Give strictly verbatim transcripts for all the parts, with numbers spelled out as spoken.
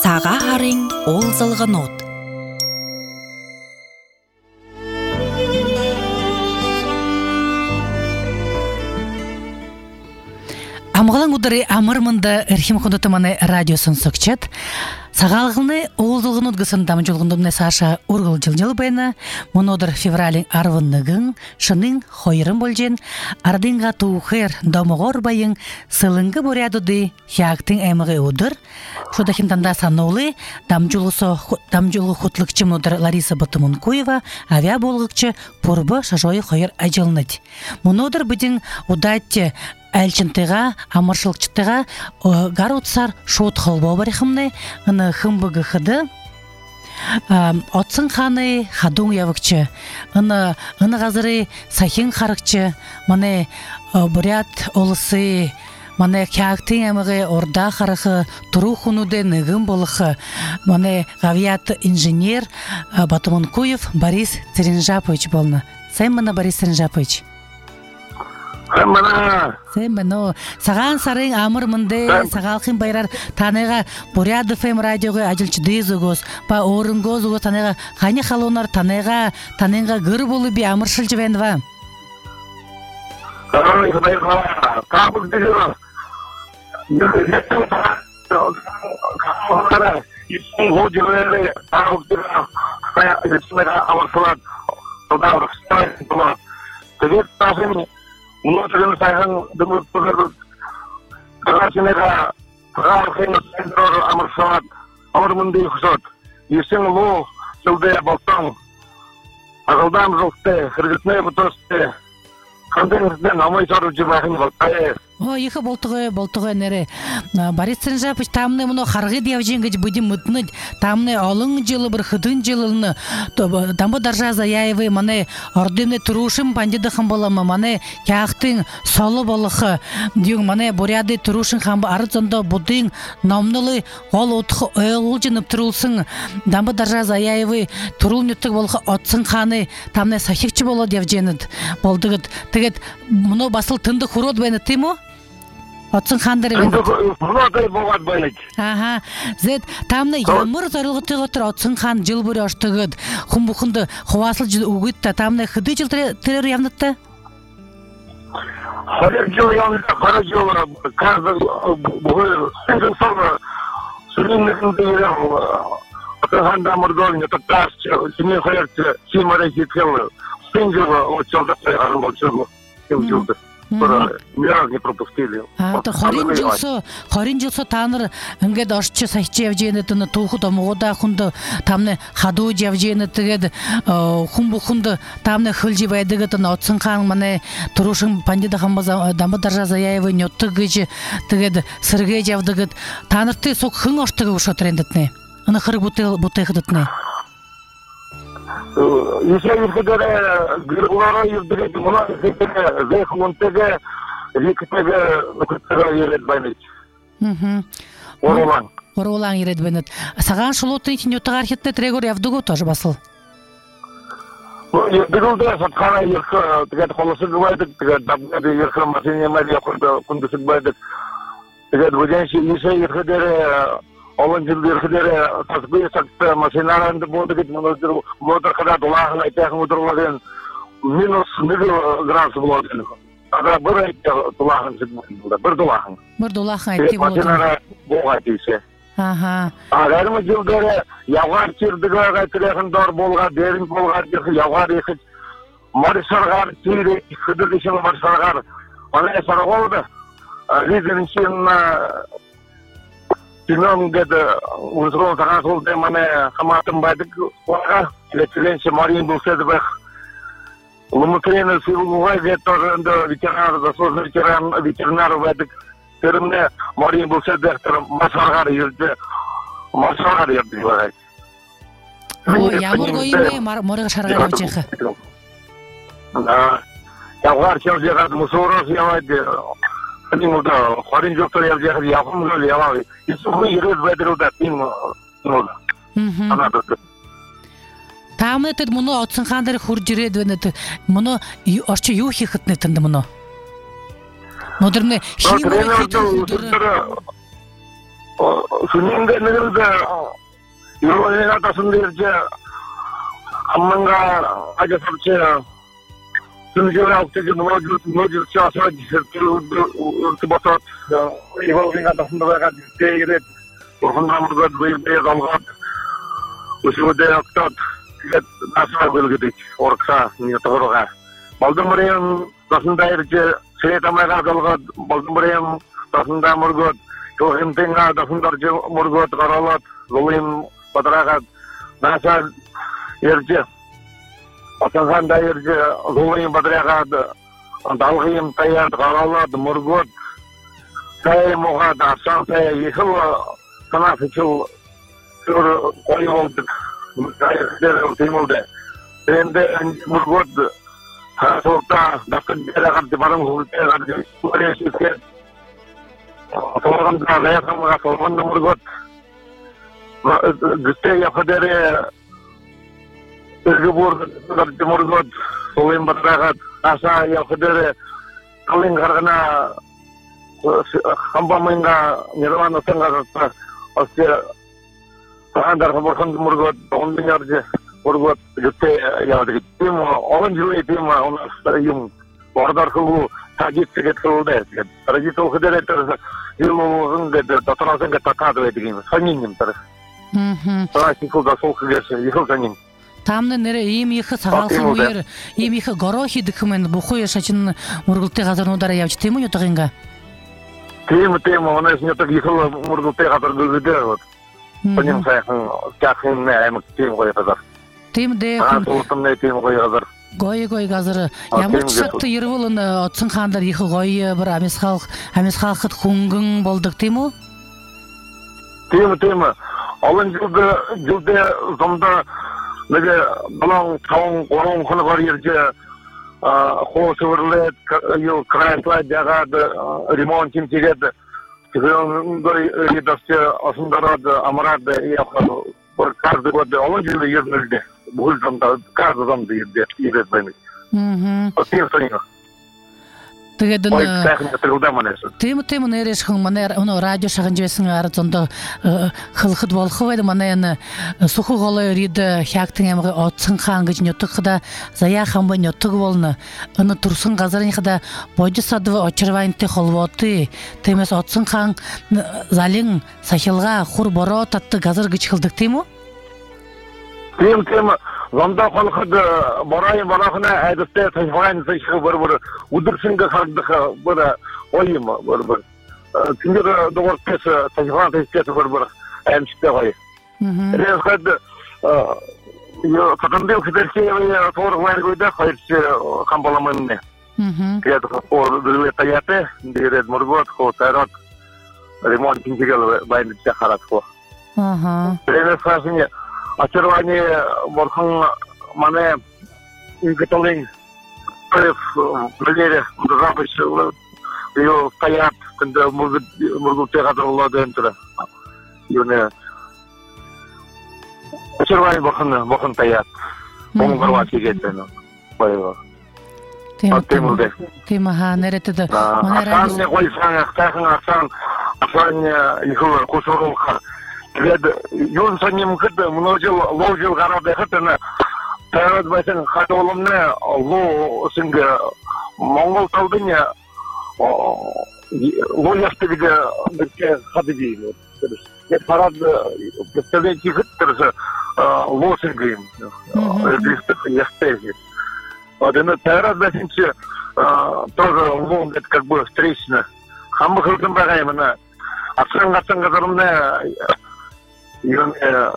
Саға харың ол зылғын от. Амғылың ұдыры амырмынды әрхим құндытыманы радиосын сөкчет. Сағалғылны оғылдылғын ұдғысын дамы жолғындымны Саша ұрғыл жыл-жыл бәйні. Мұнодыр февралин арвыннығын, шының хойырын болжен, ардынға туғыр домығыр байын сылыңғы бұрядыды яқтың әміғі ұдыр. Шудахин танда санолы дамжулы құтлықчым ұдыр Лариса Батымынкуева, авиа болғықчы пұрбы шажойы хойыр әжілінеді. Мұнодыр бұдың ұдатты әлчінтіға, амыршылықчытыға ғар ұтсар шуыт қылбау барихымны, ұны хымбығы қыды, отсын қаны қадуң явықчы, ұны ғазыры сахин қарықчы, мұны бұрят олысы, мұны кәқтің әміғі орда қарықы, тұру құнуды нығын болықы, мұны ғавият инженер Батымынкуев Борис Церенжапович болны. Сән мұны Борис Церенжапович? Сәміна. Сәміна. Саған сарың амыр мұнды, сағалқын байрар таныға Буряд эф эм радиоға ажылчыды зұғыз, ба орынғы зұғыз таныға қайны қалуынар таныға, таныңға ғыр болу бі амыршыл жывен ва? Сағалқын байрға қабыл дегені. Еттің қағылғара, еттің ғол жывені қағыл дегені, еттің амырсылад, содан ұқыстайын тұла. Тегет тағын Мұнотығын сайған дұмыр тұғыр қағасынеға қағалқын сәндір амырсалат, амырмынды ұқсат. Есің ұлу жылды болсаң, ағылдан жылқты, қырғытны бұтысты, қандыңызден амай сару жібағын болтайы. О, ехы болтығы, болтығы нәрі. Борис Церенжапович, тамны мұны қарғы девженгіч бұдым мұтны, тамны алың жылы бір қыдын жылылыны, тамбы даржа заяевы, маны ордымны тұрушым пандиды қым боламы, маны кәқтің солы болықы, дейін маны Буряды тұрушын қамбы арыцында бұдың намнылы ол отқы өйіл жынып тұрулсын, тамбы даржа заяевы тұрул нүттік болықы отсын қаны, тамны сахикчы болы девженід болдығыд. Тегет, мұны басыл тынды құрод бәйні тему? Отсын қандыры бәді? Мұнадай болғад бәйнік. Аха, зет, тамны ямыр зарылғы тұғытыр отсын қан жыл бөрі аштығыд. Құмбұқынды құвасыл жыл ұғытта, тамны қыды жыл тірер ямнытты? Қарек жыл ямнытта, қара жыл қазды бұғы сәйдің сұрғы сүрінмекінді ерем отығанда мұрдолын етіптас, сіне қайырты, симары жеткелі, сен жылы отчалда сайғарым болчылы, кем жылды. Мираж не пропустили. Хорин жылсы, хорин жылсы таныр үнгед ашчы сайчы явжейні түні туғы да мұғыда құнды тамны хаду явжейні түгеді құмбу құнды тамны хылжи байдығы түні отсын қан маны тұрушын пандида қамбаза дамбы даржа заяевы нөтті гыжы түгеді сырғы явдығыд танырты соқ хың аштығы ұша түрендітіне үні қыры бұты қыдытіне. Еще еркедері гүрғылара ердігеді, мұна еркедері зайқы онтегі, еркедегі нүкіттігі еред бәйнет. Оролаң. Оролаң еред бәйнет. Саған шылуытын етін өттіғ архетіне тірегор явдығы тоже басыл? Ердігілді сатқана еркі тігеді қолысы күбайдық, тігеді дабғады еркі машинемәді күндісік бәйдік. Тігеді бұденші есе еркедері Олон жылды еркедері тасбүй сақты машиналарында болды кет, мұныр қада долағын айтақын отырғылаған минус нөл градусы болады. Ада бір айтты долағын жігмейді, бір долағын. Бір долағын айтты болады. Машинара болға айтыйсы. Ағарымы жылдары яуғар кердігі айтырақын дор болға, дерін болға, яуғар екіт, марисарғар, тейрек, күдір ішін марисарғар. Оны әсар олды. Лизеріншен Семен деді, ұзғырын саған солды маны қаматын байдық оға, лекіленші Марин бұлседі бәқ. Лұмықырені сүйілуға зет тұрғынды ветеринар, заслужный ветеринар байдық. Терімне Марин бұлседі әқтір масарғар ерді, масарғар ерді бағай. О, ямыр қойын бе, морығы шарғар өтшеқі? Яғар кел жеғады, мұсорыз ямайды. Қанымылда, қорын жоқтар явжеғады, яқым жол ямады. Исуғы ерез бәдірілді, мен мұнда. Анадырды. Тамны тед мұны отсын қандары құр жүреді венеті. Мұны ашчы юхи қытны тінді мұны. Мұдырмны химой кету құдыры. 순인데 내가 이번에 나타선데 이제 한만가 아주 설치 순지가 어떻게 뭐지 뭐지 차서 이렇게 버터 이번에 나타선데 가지고 이제 혼나무가 되게 감가 우스고대 어떤 이게 나서 걸게 오르사 니토로가 발도머리는 나선다 이제 세타마가 걸고 발도머리는 나선다 모르고 또 힘든가 나선다 모르고 걸어라 로임 바다가 나사 이제 어떤 한다 이제 로임 바다가 달기임 타야 걸어라 모르고 새 뭐가 나서 이거 하나 그쪽 그 거의고 그대로 되는데 근데 모르고 하소다 나쁜 데가 간데 바람 올 때가 그래 싶게 그런 거 내가 한번 한번 모르고 그때 약하더래 그거 모르고 소임 받다가 아사 약하더래 kalling karena hamba menga nirwana tengah oke andar hamburkan murgot ondinya aja murgot jutte ya di tim orang juga tim orang serium border kubu tajik tiket kubu deh tajik tuh kedere terus ilmu enggak terus enggak takah tuh itu gini sanin terus hmm terus ikut gasol kerja ikut sanin Тамны нере им их сагалсын уер, им их горохи дыкмен бухуя шачин мургулте газар удара явч тему ютагинга. Тему тему, он из нее так ехал мургулте газар гүзде вот. Поним сайхан кахин не аймак тему гой газар. Тем де. А тултым не тему гой газар. Гой гой газар. Ямар чакты ервулын отсын хандар ихы гой бір амес халк, амес халкыт хунгын болдык тему. Тему тему. Алын жылды жылды зомда 내가 балан таун орон хона бар жерде хоосверлет ю крайтлай жагады ремонт тигеді күйөн редакция осындарады амарады яхады бір каждый год олон жерде ерлерде бұл замда каждый замда ерде ерде бәймек мхм отсырсың Тэгедэн тем тем нэрэж хэн манер оно радио шаган жэсэн арцондо хылхыд болох байд манайны суху голой рид хяктын амга отсын хан гэж нётгда зая хамба нётг болно аны турсын газарынхда бойжу садва очервайнты холвоты темес отсын хан залин сахилга хур боро татты газар гэж хылдык тему тем тем Zonda halkıda barayı barahına adette taşıyan taşığı var var udursunga kaldığı var oyum var var. Çünkü doğru pes taşıyan taşığı var var emşte var. Rezgad yo katandil kederse ya doğru var goda hayırsı kambalamın ne. Kıyat o böyle tayate diret morgot ko tarat ремонт интеграл bayını çakarat ko. Aha. Rezgad Очарование Борхан мане инкатолин прев провере запись ее стоят когда может могут театралла дентро юне очарование Борхан Борхан стоят он горвати гетено поево тема тема ха неретеде манера не койсан ахтахан ахсан ахсан ихо кусорулха Вед юн саним кыды множил ложил гарады хытыны тәрәд байсын хатолымны ло синге монгол талдыня ло ястыгы битке хадыги нет парад представлять их хыттырсы ло синге ястыги вот и тәрәд байсынчы тоже ло как бы встречно хамбы хылтын багаймына атсан атсан газарымны Yon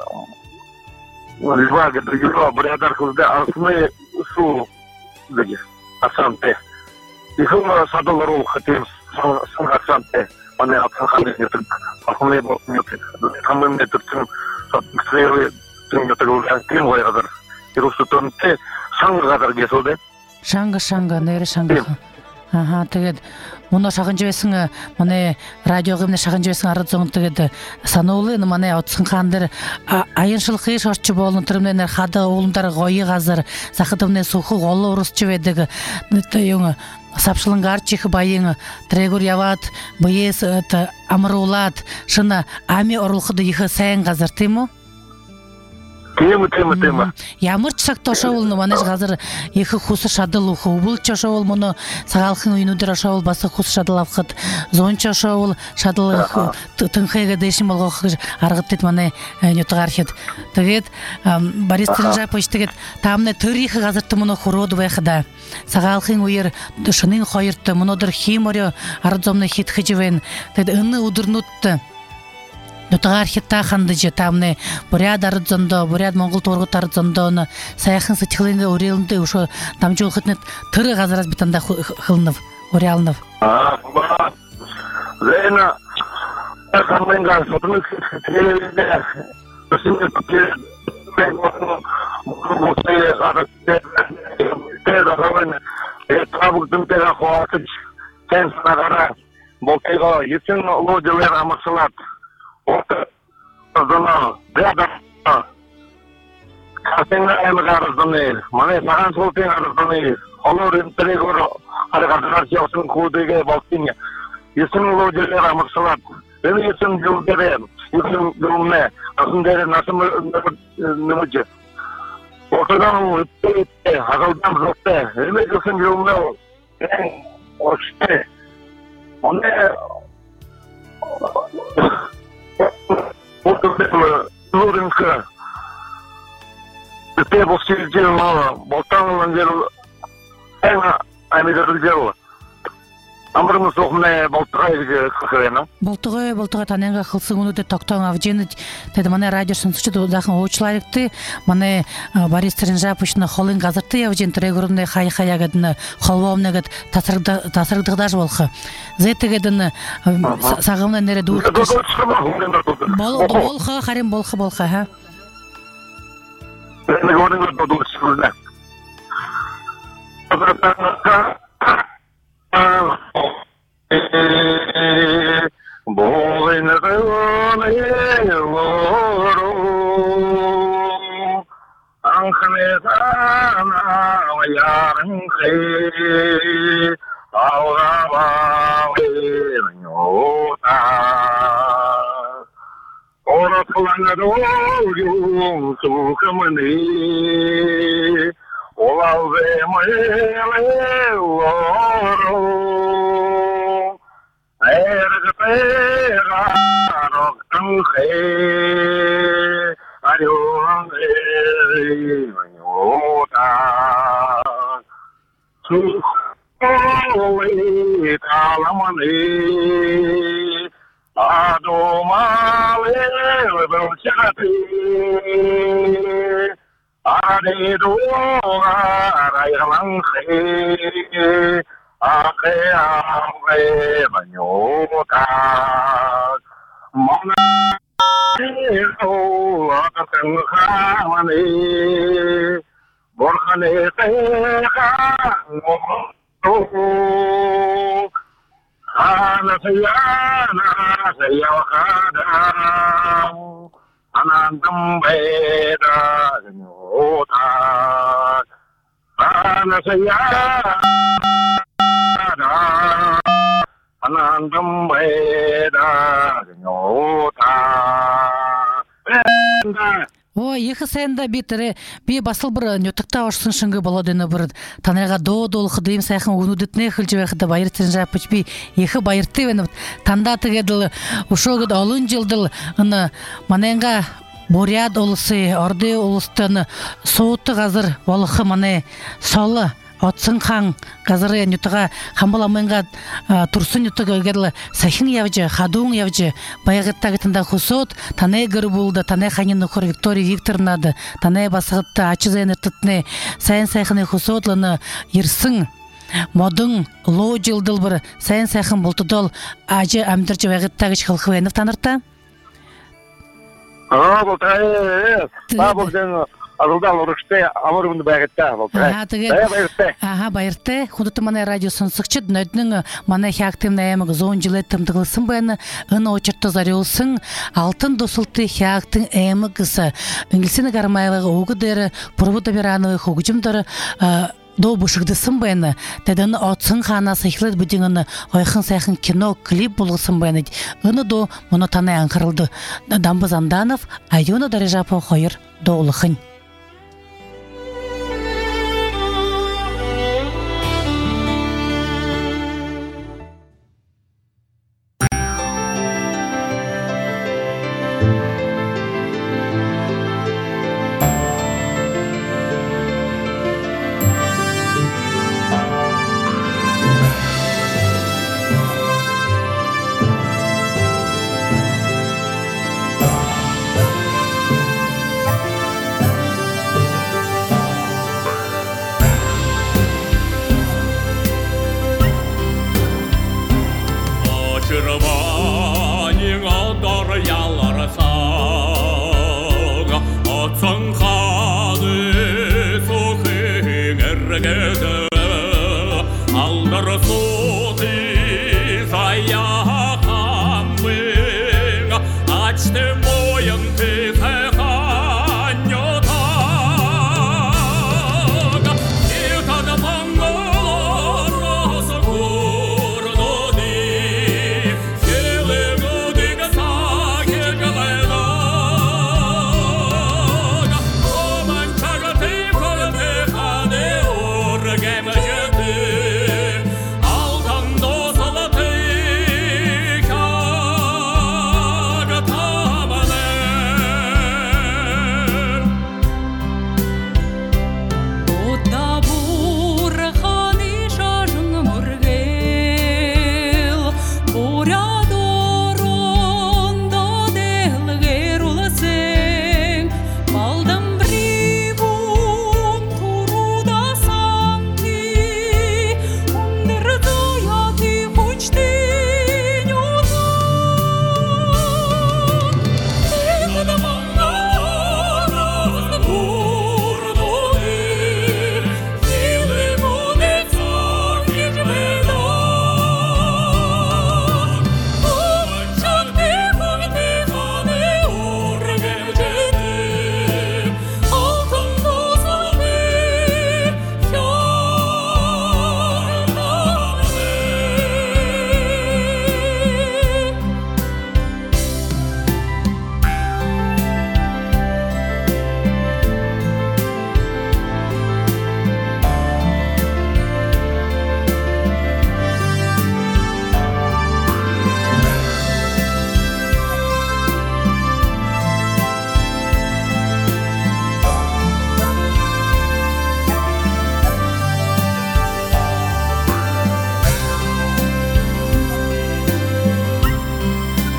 Льва Гадригова Бриадар Кузда Арсны Су Гаги Асанте. Их он садал рол хотел сан Асанте. Он Асанханы не так. Он не был не так. Там им это тем сферы тем это говорят тем говорят. И русутон те санга Гадар Гесоде. Шанга шанга нэр шанга. Ага, тэгээд муна шагын жевесин мане радиого эмне шагын жевесин арыз зоң тэгээд сануулы мане отсын хандыр айыншылық еш орчы болын түрімнен хады олындар гойы газыр сахытымне суху голы урусчы ведег юңы сапшылың гарчихы байың трегур яват быес амырулат шына ами орулхыды ихы сайын газыр тему? Тема, тема, тема. Ямыр чсак тошавыл манеш газыр ихы хусы шадыл ухы убыл чошавыл муну сагалхын уйнудыр ашавыл басы хусы шадыл авхыт зон чошавыл шадыл тынхайга дэшим болгох аргыт тет мане нютгархет. Тэгээд Борис Тренжапович тэгээд тамны төрихы газырты муну хуроду байхыда. Сагалхын уйыр шынын хойыртты мунудыр химоре арзомны хит хыжывен. Тэгээд ынны удырнутты. Нутагар хитта хандыжы тамны буряд арзондо, буряд монгол торгут арзондо саяхын сытихлынга урелынды ушо тамчу хытны тыры газыраз битанда хылынып, урялынып. А, ба. Зена, хамленга сотны телевизде. Синде пке мусе арте. Теда равен. Э табук дымтега хоатыч. Сен санагара. Болтега есен лодилер амаксалат. Orta zona da Kasenga emgar zone mane sagan solte arzone olor integro argadar jasun kudege baltinya yesin lojere ramaksalat beni yesin jogere yesin gumne asundere nasım nemuje ortadan te hagaldan zote eme yesin gumne orste one Лоренка. Ты после дела, болтан делал. Эна, а мы это делал. Амрымыз оқмай болтығай қықырена. Болтығай, болтығай таненға қылсын ұны де тоқтауын авжені деді мане радиосын сұчы дұдақын оғычларекті мане Борис Тренжаповичны қолын ғазырты авжен түрегірімді қай-қай ағадыны қолбауымны ғад тасырдығдаж болқы. Зеттігедіні сағымны нәре дұр күш. Болқы, қарем болқы болқы, ха? Бәні көрін көрді дұр күшкілді. Boy na gone loro ankhne sana yaran khe aura ba nyota ora khulana do yu su kamani ola ve me loro Erga rokang khe ayong e nyota su oi talamani ado male belchati ade do ayang khe Ake ake banyota mana oh akan khamani borkhane tekha oh ana sayana sayakada anandam beda nyota ana sayana Anandam beda nyota. О, ехы сайында битері, бей басыл бір нөтікті ашсын шыңғы болодыны бір танайға до-долы қыдыйым сайқын ұнудытны қылжы вәқіді байыр Тренжапович бей ехы байырты веніп танда тігеділ ұшоғыд олын жылдыл ұны манайынға Буряд олысы, Орды олыстыны соуытты ғазыр олықы мане солы Отсын хан газары нютыға хамбаламынға турсын нютыға өгерлі сахин явжы, хадуң явжы, баяғыттағы тында хусот, танай гір болды, танай ханин ұқыр Виктория Викторнады, танай басығытты ачы зайны тұтны, сайын сайқыны хусотлыны ерсің, модың ло жылдыл бір сайын сайқын болтыдол ажы әмдірчі баяғыттағы шықылқы вайнып танырта? А, бұл тәйі, а, бұл Алда лорышты амырымды байгытта бол. Ага, тэгээд Бая баяртай. Ага, баяртай. Худут манай радио сонсогчид нөднің манай хяактым наймыг зон жилет тымдыгылсын байна. Ын очерто зарюлсын алтын досылты хяактын эмігісі. Үнгілсіні гармайлығы оғыдары, пұрбыда берановы хогжымдары до бушыгдысын байна. Тәдіні отсын қана сайқылыд бүдіңіні ойқын сайқын кино, клип болғысын байна. Үні до мұны танай аңқырылды. Дамбыз Анданов, Айдиона Дарежапы қойыр доғылықын.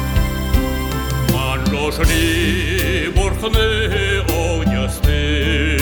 Пошли бурхны огнесты.